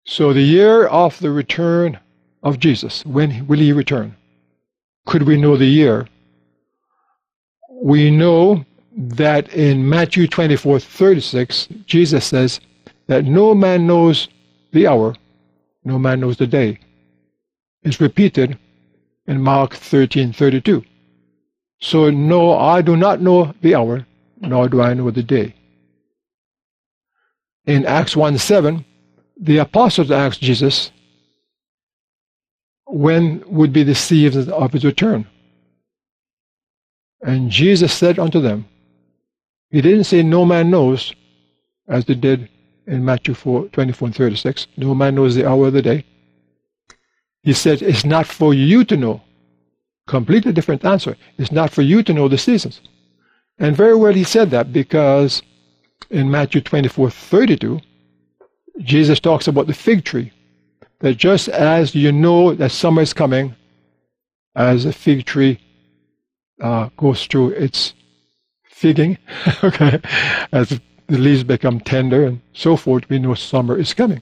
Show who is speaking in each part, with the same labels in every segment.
Speaker 1: So the year of the return of Jesus, when will he return? Could we know the year? We know that in Matthew 24:36, Jesus says that no man knows the hour, no man knows the day. It's repeated in Mark 13:32. So no, I do not know the hour, nor do I know the day. In Acts 1:7, the apostles asked Jesus when would be the season of his return. And Jesus said unto them, he didn't say no man knows, as they did in Matthew 24:36. No man knows the hour of the day. He said, it's not for you to know. Completely different answer. It's not for you to know the seasons. And very well he said that, because in Matthew 24:32, Jesus talks about the fig tree. That just as you know that summer is coming, as a fig tree goes through its figging, okay, as the leaves become tender and so forth, we know summer is coming.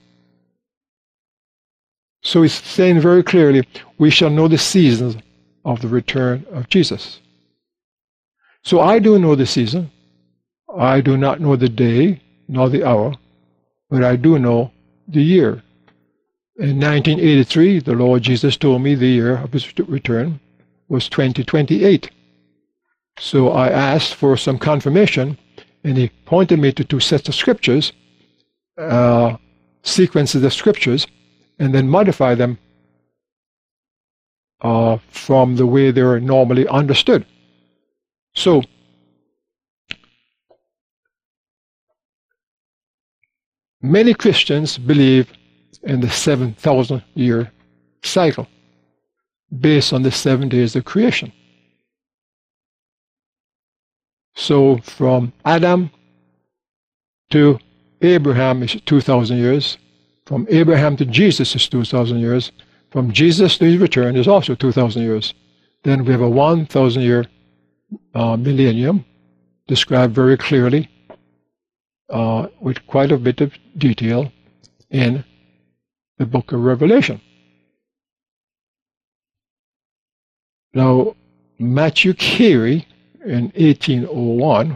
Speaker 1: So he's saying very clearly, we shall know the seasons of the return of Jesus. So I do know the season. I do not know the day nor the hour, but I do know the year. In 1983, the Lord Jesus told me the year of his return was 2028. So I asked for some confirmation, and he pointed me to two sets of scriptures, sequences of scriptures, and then modify them from the way they're normally understood. So, many Christians believe in the 7,000-year cycle based on the 7 days of creation. So from Adam to Abraham is 2,000 years. From Abraham to Jesus is 2,000 years. From Jesus to his return is also 2,000 years. Then we have a 1,000-year millennium described very clearly with quite a bit of detail in the book of Revelation. Now, Matthew Carey in 1801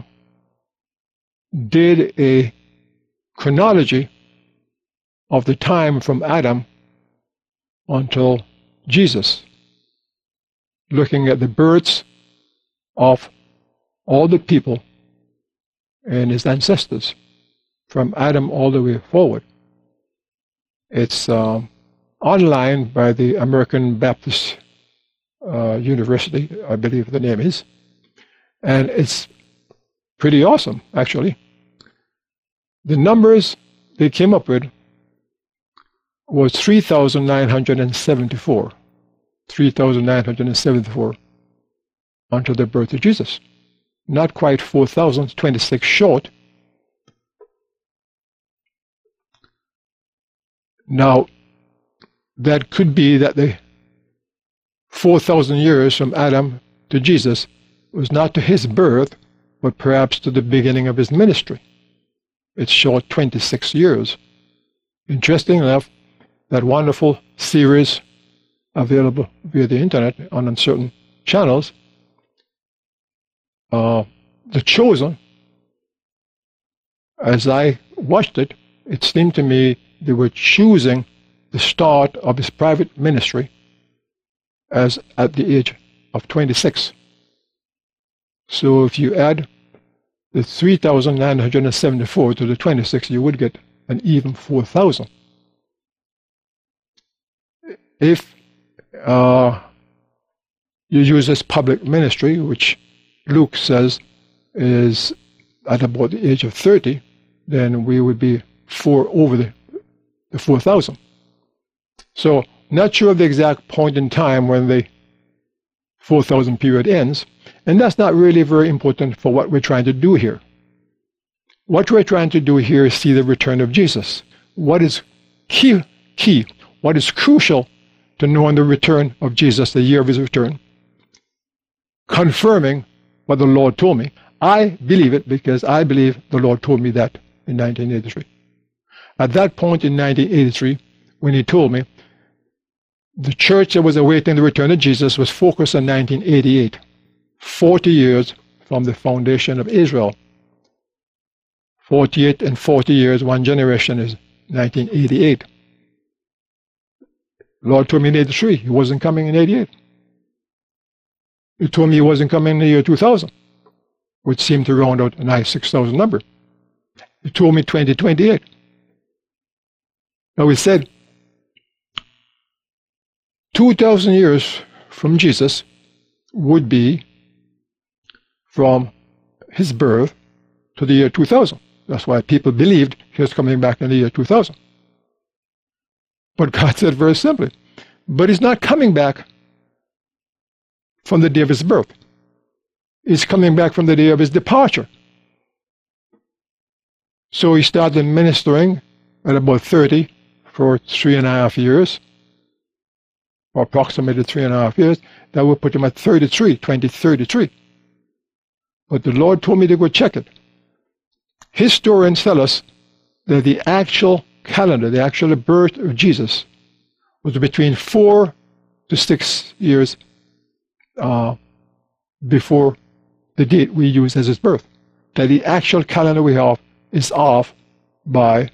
Speaker 1: did a chronology of the time from Adam until Jesus, looking at the births of all the people and his ancestors from Adam all the way forward. It's online by the American Baptist University, I believe the name is, and it's pretty awesome, actually. The numbers they came up with was 3,974. 3,974 until the birth of Jesus. Not quite 4,000, 26 short. Now, that could be that the 4,000 years from Adam to Jesus was not to his birth, but perhaps to the beginning of his ministry. It's short 26 years. Interesting enough, that wonderful series available via the internet on certain channels, The Chosen, as I watched it, it seemed to me they were choosing the start of his private ministry as at the age of 26. So if you add the 3,974 to the 26, you would get an even 4,000. If you use this public ministry, which Luke says is at about the age of 30, then we would be over the 4,000. So not sure of the exact point in time when the 4,000 period ends, and that's not really very important for what we're trying to do here. What we're trying to do here is see the return of Jesus. What is key, what is crucial to knowing the return of Jesus, the year of his return, confirming what the Lord told me. I believe it because I believe the Lord told me that in 1983. At that point in 1983, when he told me the church that was awaiting the return of Jesus was focused on 1988, 40 years from the foundation of Israel. 48 and 40 years, one generation is 1988. Lord told me in 83, he wasn't coming in 88. He told me he wasn't coming in the year 2000, which seemed to round out a nice 6,000 number. He told me 2028. Now he said, 2,000 years from Jesus would be from his birth to the year 2000. That's why people believed he was coming back in the year 2000. But God said very simply, but he's not coming back from the day of his birth. He's coming back from the day of his departure. So he started ministering at about 30 for 3.5 years, or approximately 3.5 years. That would put him at 2033. But the Lord told me to go check it. Historians tell us that the actual calendar, the actual birth of Jesus, was between 4 to 6 years before the date we use as his birth. That the actual calendar we have is off by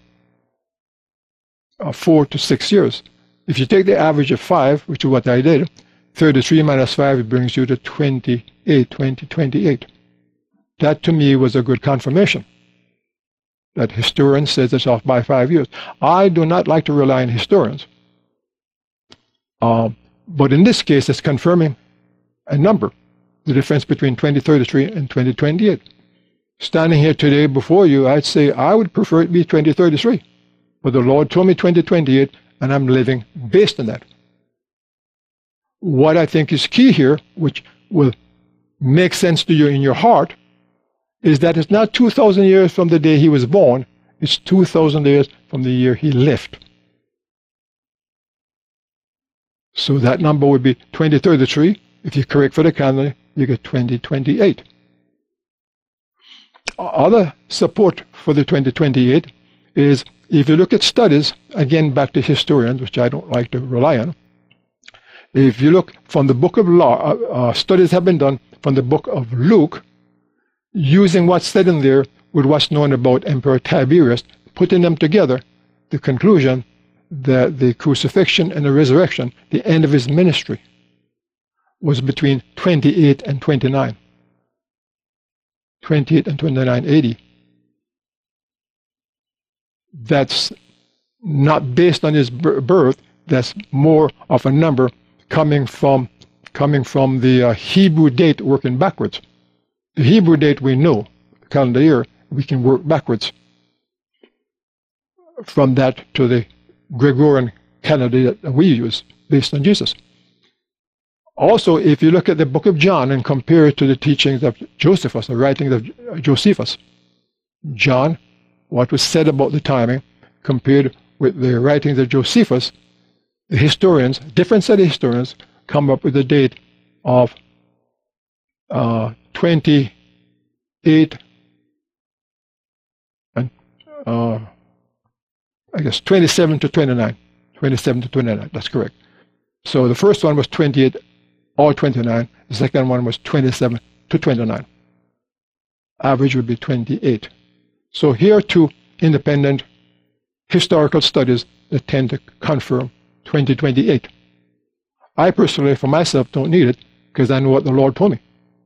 Speaker 1: 4 to 6 years. If you take the average of 5, which is what I did, 33 minus 5, it brings you to 2028. That to me was a good confirmation. That historian says it's off by 5 years. I do not like to rely on historians. But in this case, it's confirming a number, the difference between 2033 and 2028. Standing here today before you, I'd say I would prefer it be 2033. But the Lord told me 2028, and I'm living based on that. What I think is key here, which will make sense to you in your heart, is that it's not 2,000 years from the day he was born, it's 2,000 years from the year he left. So that number would be 2033. If you correct for the calendar, you get 2028. Other support for the 2028 is, if you look at studies, again back to historians, which I don't like to rely on, if you look from the book of law, studies have been done from the book of Luke, using what's said in there with what's known about Emperor Tiberius, putting them together, the conclusion that the crucifixion and the resurrection, the end of his ministry, was between 28 and 29. 28 and 29 AD. That's not based on his birth, that's more of a number coming from the Hebrew date working backwards. The Hebrew date we know, the calendar year, we can work backwards from that to the Gregorian calendar that we use based on Jesus. Also, if you look at the book of John and compare it to the teachings of Josephus, the writings of Josephus, John, what was said about the timing, compared with the writings of Josephus, the historians, different set of historians, come up with a date of 28 and I guess 27 to 29. 27 to 29, that's correct. So the first one was 28 or 29. The second one was 27 to 29. Average would be 28. So here are two independent historical studies that tend to confirm 2028. I personally, for myself, don't need it because I know what the Lord told me.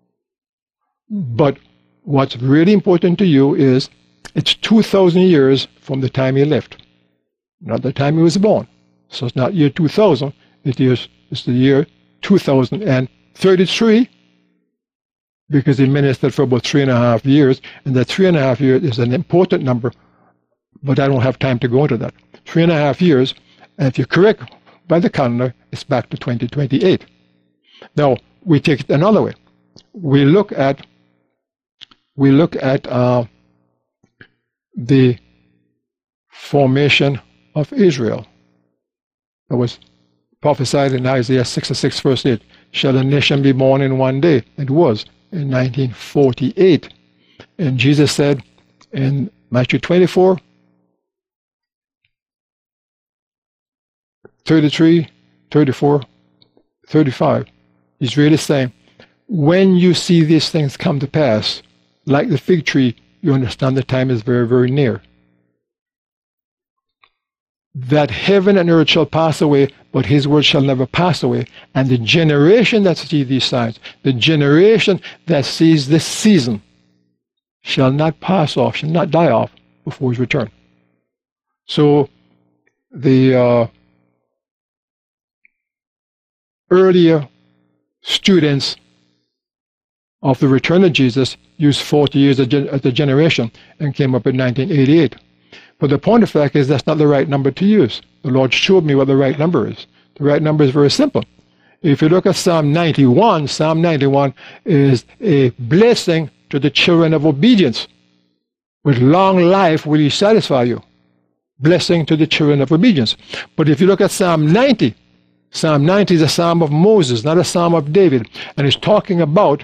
Speaker 1: But what's really important to you is it's 2,000 years from the time he left, not the time he was born. So it's not year 2000, it's the year 2033, because he ministered for about 3.5 years, and that 3.5 years is an important number, but I don't have time to go into that. 3.5 years, and if you correct by the calendar, it's back to 2028. Now, we take it another way. We look at the formation of Israel. That was prophesied in Isaiah 66, verse 8. Shall a nation be born in one day? It was in 1948. And Jesus said in Matthew 24, 33, 34, 35, he's really saying, when you see these things come to pass, like the fig tree, you understand the time is very, very near. That heaven and earth shall pass away, but his word shall never pass away. And the generation that sees these signs, the generation that sees this season, shall not pass off, shall not die off before his return. So the earlier students of the return of Jesus used 40 years as a generation and came up in 1988. But the point of fact is that's not the right number to use. The Lord showed me what the right number is. The right number is very simple. If you look at Psalm 91, Psalm 91 is a blessing to the children of obedience. With long life will he satisfy you. Blessing to the children of obedience. But if you look at Psalm 90, Psalm 90 is a psalm of Moses, not a psalm of David. And it's talking about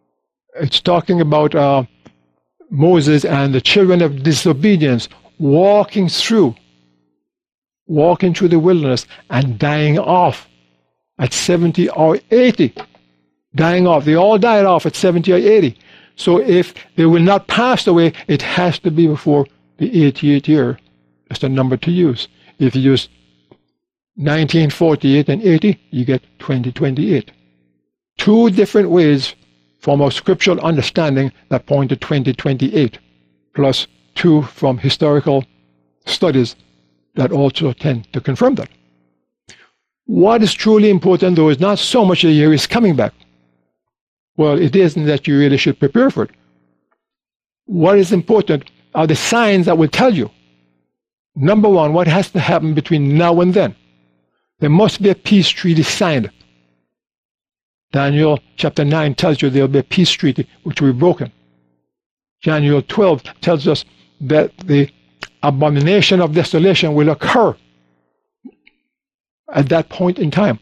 Speaker 1: Moses and the children of disobedience walking through the wilderness and dying off at 70 or 80. Dying off. They all died off at 70 or 80. So if they will not pass away, it has to be before the 88th year. That's the number to use. If you use 1948 and 80, you get 2028. Two different ways from our scriptural understanding that point to 2028, plus two from historical studies that also tend to confirm that. What is truly important, though, is not so much the year is coming back. Well, it isn't that you really should prepare for it. What is important are the signs that will tell you. Number one, what has to happen between now and then? There must be a peace treaty signed. Daniel chapter 9 tells you there will be a peace treaty which will be broken. Daniel 12 tells us that the abomination of desolation will occur at that point in time.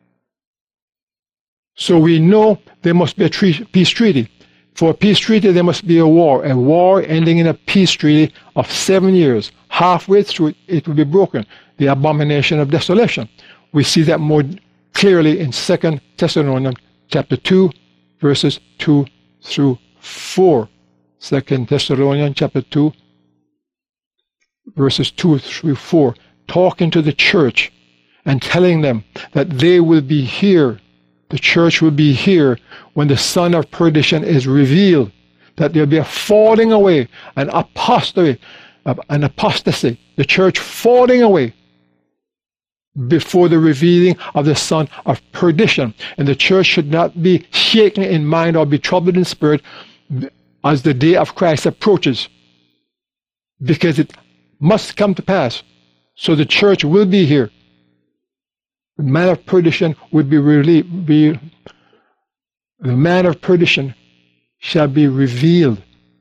Speaker 1: So we know there must be a peace treaty. For a peace treaty, there must be a war ending in a peace treaty of 7 years. Halfway through it will be broken, the abomination of desolation. We see that more clearly in 2 Thessalonians chapter 2, verses 2 through 4. 2 Thessalonians chapter 2, verses 2 through 4, talking to the church and telling them that they will be here. The church will be here when the son of perdition is revealed, that there will be a falling away, an apostasy, the church falling away before the revealing of the son of perdition. And the church should not be shaken in mind or be troubled in spirit as the day of Christ approaches, because it must come to pass. So the church will be here. The man of perdition would the man of perdition shall be revealed,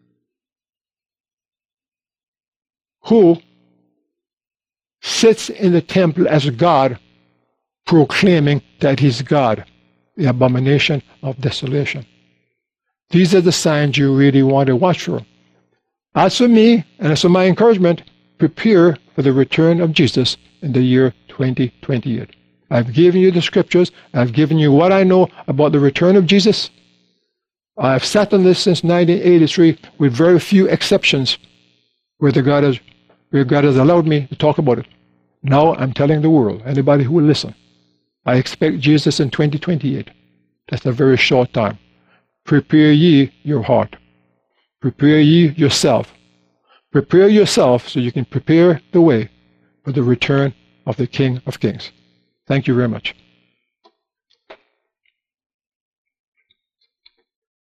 Speaker 1: who sits in the temple as God, proclaiming that he's God, the abomination of desolation. These are the signs you really want to watch for. As for me, and as for my encouragement, prepare for the return of Jesus in the year 2028. I've given you the scriptures. I've given you what I know about the return of Jesus. I've sat on this since 1983 with very few exceptions where God has allowed me to talk about it. Now I'm telling the world, anybody who will listen, I expect Jesus in 2028. That's a very short time. Prepare ye your heart. Prepare ye yourself. Prepare yourself so you can prepare the way for the return of the King of Kings. Thank you very much.